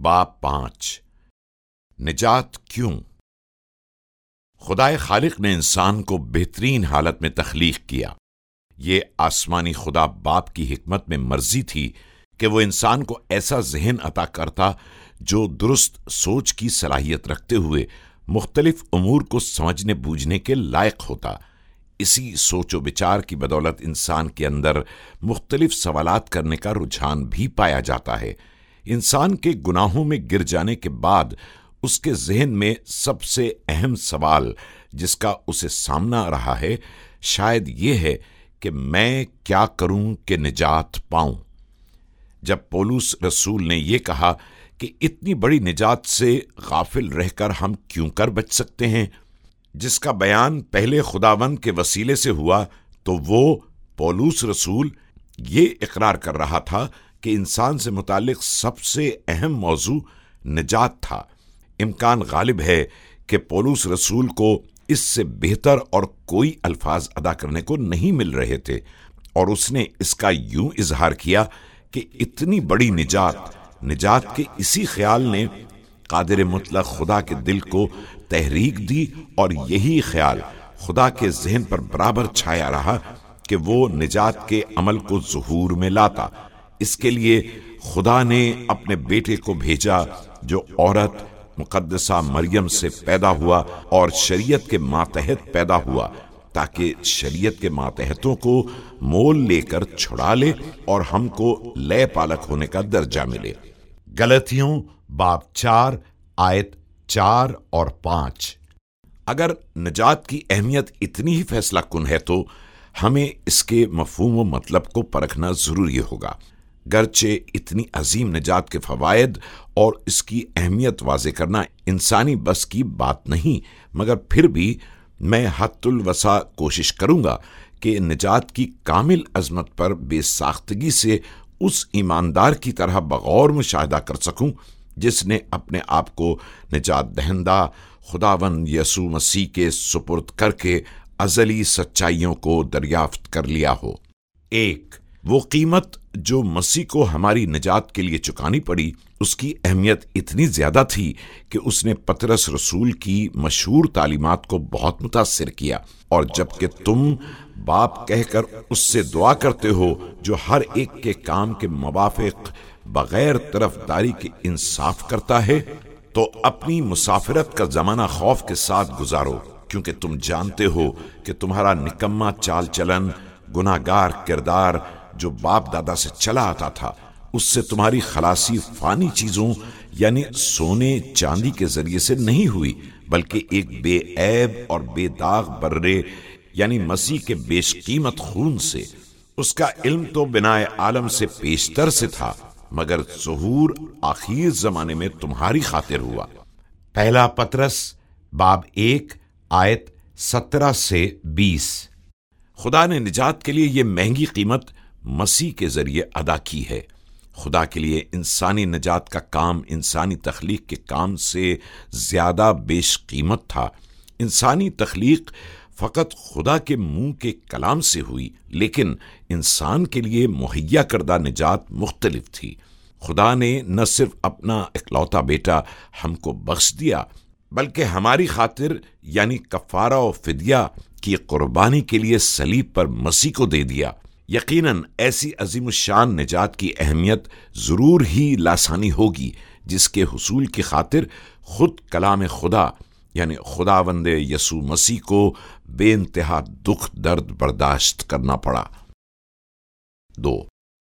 बाब 5 निजात क्यों? खुदाए खालिक ने इंसान को बेहतरीन हालत में तख्लीक किया। ये आसमानी खुदा बाप की हिकमत में मर्जी थी कि वो इंसान को ऐसा ज़हन अता करता जो दुरुस्त सोच की सलाहियत रखते हुए मुख्तलिफ उमूर को समझने बूझने के लायक होता। इसी सोचो विचार की बदौलत इंसान के अंदर मुख्तलिफ सवालात करने का रुझान भी पाया जाता है। इंसान के गुनाहों में गिर जाने के बाद उसके ज़हन में सबसे अहम सवाल जिसका उसे सामना रहा है शायद ये है कि मैं क्या करूं कि निजात पाऊं। जब पौलुस रसूल ने यह कहा कि इतनी बड़ी निजात से गाफिल रहकर हम क्यों कर बच सकते हैं, जिसका बयान पहले खुदावंद के वसीले से हुआ, तो वो पौलुस रसूल ये इकरार कर रहा था कि इंसान से मुतालिक सबसे अहम मौजू निजात था। इम्कान गालिब है कि पौलुस रसूल को इससे बेहतर और कोई अल्फाज अदा करने को नहीं मिल रहे थे, और उसने इसका यूं इजहार किया कि इतनी बड़ी निजात के इसी ख्याल ने कादिर मुतलक खुदा के दिल को तहरीक दी, और यही ख्याल खुदा के ज़हन पर बराबर छाया रहा कि वो निजात के अमल को ज़ुहूर में लाता। इसके लिए खुदा ने अपने बेटे को भेजा जो औरत मुकद्दसा मरियम से पैदा हुआ और शरीयत के मातहत पैदा हुआ, ताकि शरीयत के मातहतों को मोल लेकर छुड़ा ले और हमको लय पालक होने का दर्जा मिले। गलतियों बाब 4 आयत 4 और 5। अगर निजात की अहमियत इतनी ही फैसला कुन है तो हमें इसके मफहूम व मतलब को परखना जरूरी होगा। गरचे इतनी अजीम निजात के फवायद और इसकी अहमियत वाज़े करना इंसानी बस की बात नहीं, मगर फिर भी मैं हद्दुल वसा कोशिश करूंगा कि निजात की कामिल अजमत पर बेसाख्तगी से उस ईमानदार की तरह बगौर मुशाहिदा कर सकूं जिसने अपने आप को निजात दहंदा खुदावंद यसू मसीह के सुपुर्द करके अज़ली सच्चाइयों को दरियाफ्त कर लिया हो। 1. वो कीमत जो मसीह को हमारी निजात के लिए चुकानी पड़ी, उसकी अहमियत इतनी ज्यादा थी कि उसने पतरस रसूल की मशहूर तालीमात को बहुत मुतासिर किया। और जबकि तुम बाप कहकर उससे दुआ करते हो जो हर एक के काम के मुवाफिक बगैर तरफदारी के इंसाफ करता है, तो अपनी मुसाफिरत का जमाना खौफ के साथ गुजारो, क्योंकि तुम जानते हो कि तुम्हारा निकम्मा चाल चलन, गुनाहगार किरदार जो बाप दादा से चला आता था, उससे तुम्हारी खलासी फानी चीजों यानी सोने चांदी के जरिए से नहीं हुई, बल्कि एक बेऐब और बेदाग बर्रे यानी मसीह के बेशकीमत खून से। उसका इल्म तो बिनाए आलम से पेशतर से था, मगर ज़ुहूर आखिर जमाने में तुम्हारी खातिर हुआ। पहला पतरस बाब 1 आयत 17 से 20। खुदा ने निजात के लिए यह महंगी कीमत मसीह के जरिए अदा की है। खुदा के लिए इंसानी निजात का काम इंसानी तख्लीक के काम से ज्यादा बेशकीमत था। इंसानी तख्लीक फकत खुदा के मुंह के कलाम से हुई, लेकिन इंसान के लिए मुहैया करदा निजात मुख्तलिफ थी। खुदा ने न सिर्फ अपना इकलौता बेटा हमको बख्श दिया, बल्कि हमारी खातिर यानी कफारा और फिदिया की कुर्बानी के लिए सलीब पर मसीह को दे दिया। यकीनन ऐसी अजीमुशान निजात की अहमियत जरूर ही लासानी होगी जिसके हुसूल की खातिर खुद कलाम खुदा यानी खुदावंद यसू मसीह को बेइंतहा दुख दर्द बर्दाश्त करना पड़ा। 2.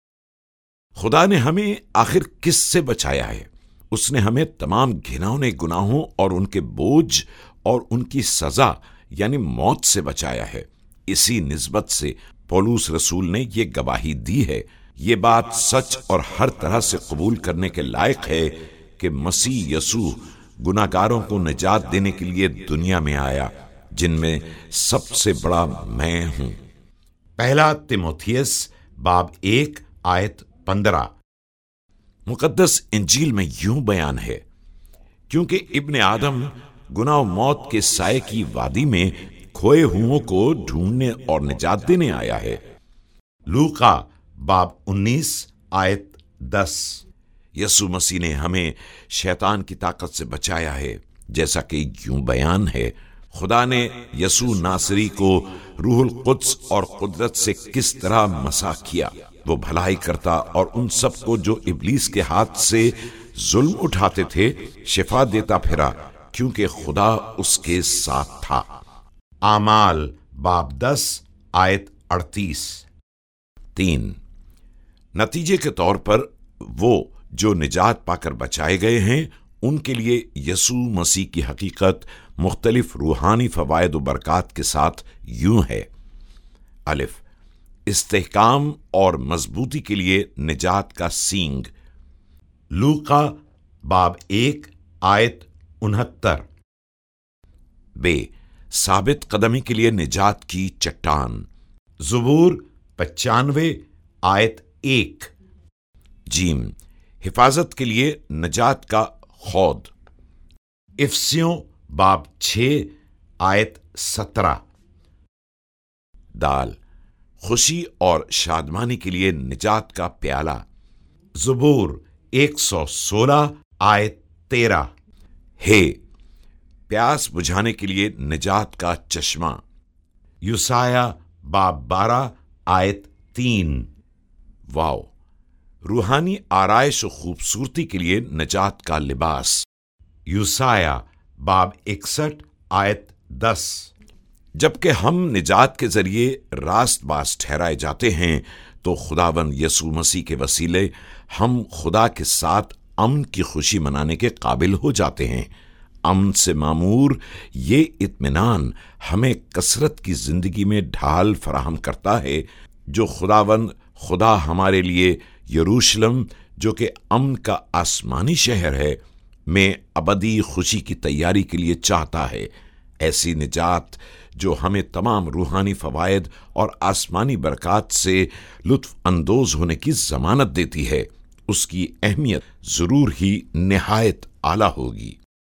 खुदा ने हमें आखिर किस से बचाया है? उसने हमें तमाम घिनौने गुनाहों और उनके बोझ और उनकी सजा यानी मौत से बचाया है। इसी निस्बत से पौलुस रसूल ने ये गवाही दी है। ये बात सच और हर तरह से कबूल करने के लायक है कि मसीह यसू गुनाहगारों को निजात देने के लिए दुनिया में आया, जिनमें सबसे बड़ा मैं हूं। पहला तिमोथियस बाब 1 आयत 15। मुकद्दस इंजील में यूं बयान है, क्योंकि इब्ने आदम गुनाह मौत के साए की वादी में खोए हुओं को ढूंढने और निजात देने आया है। लूका बाब 19 आयत 10। یسوع مسیح نے ہمیں شیطان کی طاقت سے بچایا ہے، جیسا کہ یوں بیان ہے، خدا نے یسوع ناصری کو روح القدس اور قدرت سے کس طرح مسح کیا، وہ بھلائی کرتا اور ان سب کو جو ابلیس کے ہاتھ سے ظلم اٹھاتے تھے شفا دیتا پھرا، کیونکہ خدا اس کے ساتھ تھا۔ اعمال باب 10 آیت 38۔ 3۔ نتیجے کے طور پر وہ جو نجات پا کر بچائے گئے ہیں ان کے لیے یسوع مسیح کی حقیقت مختلف روحانی فوائد و برکات کے ساتھ یوں ہے۔ الف، استحکام اور مضبوطی کے لیے نجات کا سینگ، لوقا باب 1 آیت 69۔ ب، ثابت قدمی کے لیے نجات کی چٹان، زبور 95 آیت 1۔ جیم، حفاظت کے لیے نجات کا خود، افسیوں باب 6 آیت 17۔ دال، خوشی اور شادمانی کے لیے نجات کا پیالہ، زبور 116 آیت 13۔ ہے، پیاس بجھانے کے لیے نجات کا چشمہ، یوسایا باب 12 آیت 3۔ واو، روحانی آرائش و خوبصورتی کے لیے نجات کا لباس، یوسایا باب 61 آیت 10۔ جبکہ ہم نجات کے ذریعے راست باز ٹھہرائے جاتے ہیں تو خداوند یسوع مسیح کے وسیلے ہم خدا کے ساتھ امن کی خوشی منانے کے قابل ہو جاتے ہیں۔ امن سے معمور یہ اطمینان ہمیں کثرت کی زندگی میں ڈھال فراہم کرتا ہے جو خدا ہمارے لیے یروشلم، جو کہ امن کا آسمانی شہر ہے، میں ابدی خوشی کی تیاری کے لیے چاہتا ہے۔ ایسی نجات جو ہمیں تمام روحانی فوائد اور آسمانی برکات سے لطف اندوز ہونے کی ضمانت دیتی ہے، اس کی اہمیت ضرور ہی نہایت اعلیٰ ہوگی۔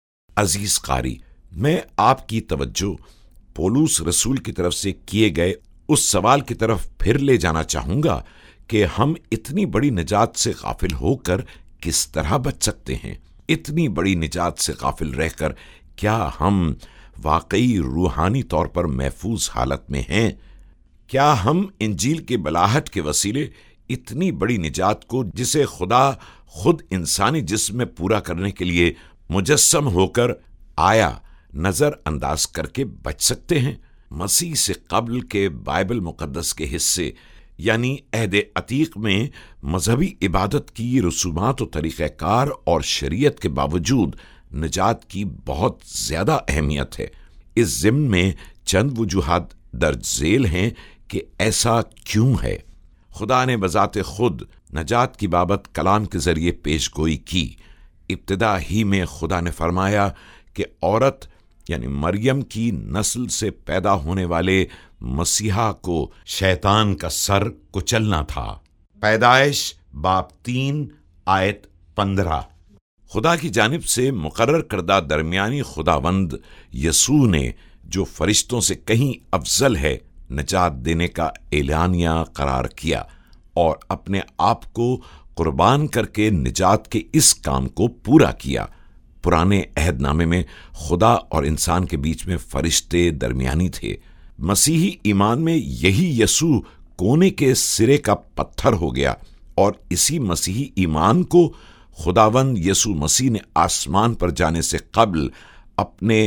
عزیز قاری، میں آپ کی توجہ پولس رسول کی طرف سے کیے گئے اس سوال کی طرف پھر لے جانا چاہوں گا کہ ہم اتنی بڑی نجات سے غافل ہو کر کس طرح بچ سکتے ہیں؟ اتنی بڑی نجات سے غافل رہ کر کیا ہم واقعی روحانی طور پر محفوظ حالت میں ہیں؟ کیا ہم انجیل کے بلاہٹ کے وسیلے اتنی بڑی نجات کو، جسے خدا خود انسانی جسم میں پورا کرنے کے لیے مجسم ہو کر آیا، نظر انداز کر کے بچ سکتے ہیں؟ مسیح سے قبل کے بائبل مقدس کے حصے یعنی عہد عتیق میں مذہبی عبادت کی رسومات و طریقہ کار اور شریعت کے باوجود نجات کی بہت زیادہ اہمیت ہے۔ اس ضمن میں چند وجوہات درج ذیل ہیں کہ ایسا کیوں ہے۔ خدا نے بذات خود نجات کی بابت کلام کے ذریعے پیش گوئی کی۔ ابتدا ہی میں خدا نے فرمایا کہ عورت یعنی مریم کی نسل سے پیدا ہونے والے مسیحا کو شیطان کا سر کچلنا تھا۔ پیدائش باب 3 آیت 15۔ خدا کی جانب سے مقرر کردہ درمیانی خداوند یسوع نے جو فرشتوں سے کہیں افضل ہے، نجات دینے کا اعلانیہ قرار کیا اور اپنے آپ کو قربان کر کے نجات کے اس کام کو پورا کیا۔ پرانے عہد نامے میں خدا اور انسان کے بیچ میں فرشتے درمیانی تھے۔ مسیحی ایمان میں یہی یسوع کونے کے سرے کا پتھر ہو گیا، اور اسی مسیحی ایمان کو خداوند یسوع مسیح نے آسمان پر جانے سے قبل اپنے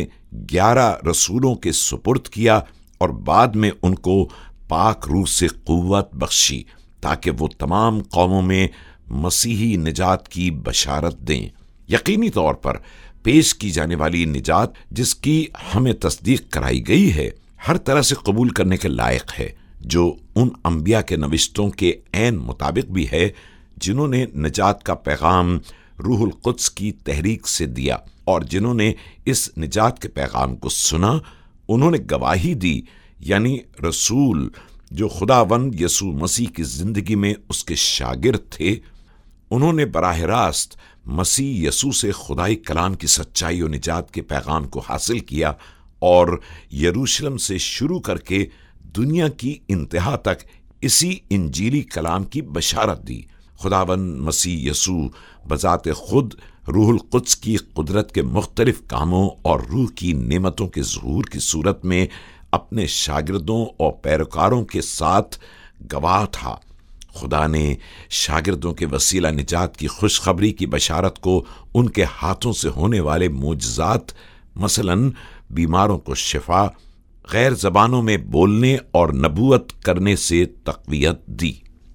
11 رسولوں کے سپرد کیا اور بعد میں ان کو پاک روح سے قوت بخشی تاکہ وہ تمام قوموں میں مسیحی نجات کی بشارت دیں۔ یقینی طور پر پیش کی جانے والی نجات جس کی ہمیں تصدیق کرائی گئی ہے، ہر طرح سے قبول کرنے کے لائق ہے، جو ان انبیاء کے نوشتوں کے عین مطابق بھی ہے جنہوں نے نجات کا پیغام روح القدس کی تحریک سے دیا، اور جنہوں نے اس نجات کے پیغام کو سنا، انہوں نے گواہی دی، یعنی رسول جو خداوند یسوع مسیح کی زندگی میں اس کے شاگرد تھے، انہوں نے براہ راست مسیح یسوع سے خدائی کلام کی سچائی و نجات کے پیغام کو حاصل کیا، اور یروشلم سے شروع کر کے دنیا کی انتہا تک اسی انجیلی کلام کی بشارت دی۔ خداوند مسیح یسوع بذات خود روح القدس کی قدرت کے مختلف کاموں اور روح کی نعمتوں کے ظہور کی صورت میں اپنے شاگردوں اور پیروکاروں کے ساتھ گواہ تھا۔ خدا نے شاگردوں کے وسیلہ نجات کی خوشخبری کی بشارت کو ان کے ہاتھوں سے ہونے والے معجزات، مثلاً بیماروں کو شفا، غیر زبانوں میں بولنے اور نبوت کرنے سے تقویت دی۔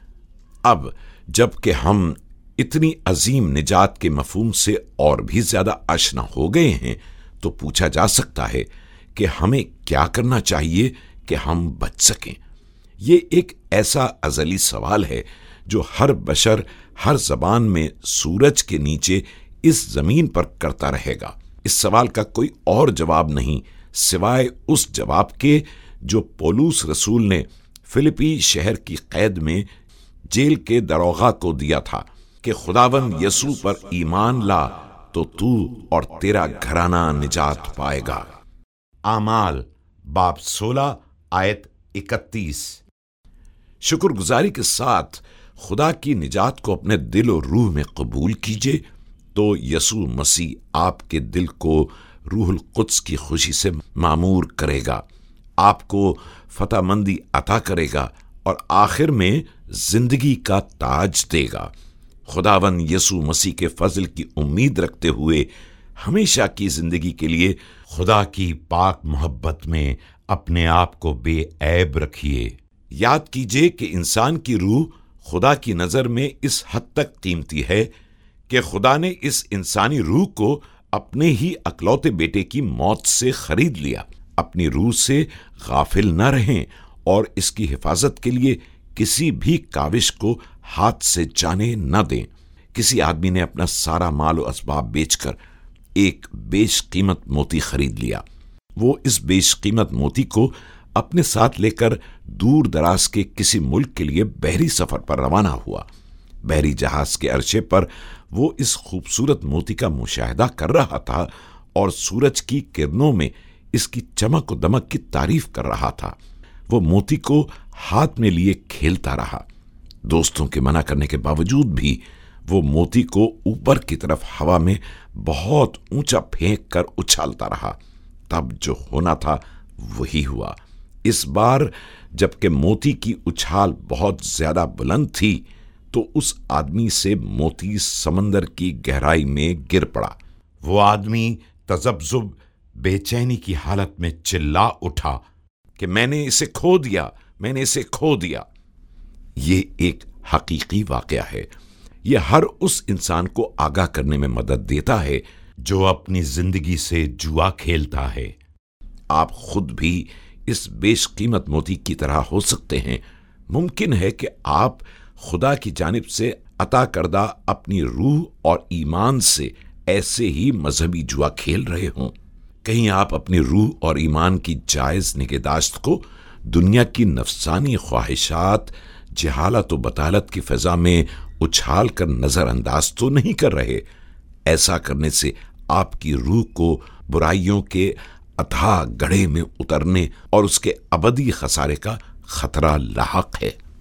اب جب کہ ہم اتنی عظیم نجات کے مفہوم سے اور بھی زیادہ آشنا ہو گئے ہیں تو پوچھا جا سکتا ہے کہ ہمیں کیا کرنا چاہیے کہ ہم بچ سکیں۔ یہ ایک ایسا ازلی سوال ہے جو ہر بشر ہر زبان میں سورج کے نیچے اس زمین پر کرتا رہے گا۔ اس سوال کا کوئی اور جواب نہیں سوائے اس جواب کے جو پولس رسول نے فلپی شہر کی قید میں جیل کے داروغہ کو دیا تھا کہ خداوند یسوع پر ایمان لا تو تو اور تیرا گھرانہ نجات پائے گا۔ اعمال باب 16 آیت 31۔ شکر گزاری کے ساتھ خدا کی نجات کو اپنے دل و روح میں قبول کیجئے تو یسوع مسیح آپ کے دل کو روح القدس کی خوشی سے معمور کرے گا، آپ کو فتح مندی عطا کرے گا اور آخر میں زندگی کا تاج دے گا۔ خداوند یسوع مسیح کے فضل کی امید رکھتے ہوئے ہمیشہ کی زندگی کے لیے خدا کی پاک محبت میں اپنے آپ کو بے عیب رکھیے۔ یاد کیجئے کہ انسان کی روح خدا کی نظر میں اس حد تک قیمتی ہے کہ خدا نے اس انسانی روح کو اپنے ہی اکلوتے بیٹے کی موت سے خرید لیا۔ اپنی روح سے غافل نہ رہیں اور اس کی حفاظت کے لیے کسی بھی کاوش کو ہاتھ سے جانے نہ دیں۔ کسی آدمی نے اپنا سارا مال و اسباب بیچ کر ایک بیش قیمت موتی خرید لیا۔ وہ اس بیش قیمت موتی کو اپنے ساتھ لے کر دور دراز کے کسی ملک کے لیے بحری سفر پر روانہ ہوا۔ بحری جہاز کے عرصے پر وہ اس خوبصورت موتی کا مشاہدہ کر رہا تھا اور سورج کی کرنوں میں اس کی چمک و دمک کی تعریف کر رہا تھا۔ وہ موتی کو ہاتھ میں لیے کھیلتا رہا۔ دوستوں کے منع کرنے کے باوجود بھی وہ موتی کو اوپر کی طرف ہوا میں بہت اونچا پھینک کر اچھالتا رہا۔ تب جو ہونا تھا وہی ہوا۔ اس بار جبکہ موتی کی اچھال بہت زیادہ بلند تھی تو اس آدمی سے موتی سمندر کی گہرائی میں گر پڑا۔ وہ آدمی تذبذب بے چینی کی حالت میں چلا اٹھا کہ میں نے اسے کھو دیا، میں نے اسے کھو دیا۔ یہ ایک حقیقی واقعہ ہے۔ یہ ہر اس انسان کو آگاہ کرنے میں مدد دیتا ہے جو اپنی زندگی سے جوا کھیلتا ہے۔ آپ خود بھی اس بیش قیمت موتی کی طرح ہو سکتے ہیں۔ ممکن ہے کہ آپ خدا کی جانب سے عطا کردہ اپنی روح اور ایمان سے ایسے ہی مذہبی جوا کھیل رہے ہوں۔ کہیں آپ اپنی روح اور ایمان کی جائز نگہداشت کو دنیا کی نفسانی خواہشات، جہالت و بطالت کی فضا میں اچھال کر نظر انداز تو نہیں کر رہے۔ ایسا کرنے سے آپ کی روح کو برائیوں کے اتھاہ گڑھے میں اترنے اور اس کے ابدی خسارے کا خطرہ لاحق ہے۔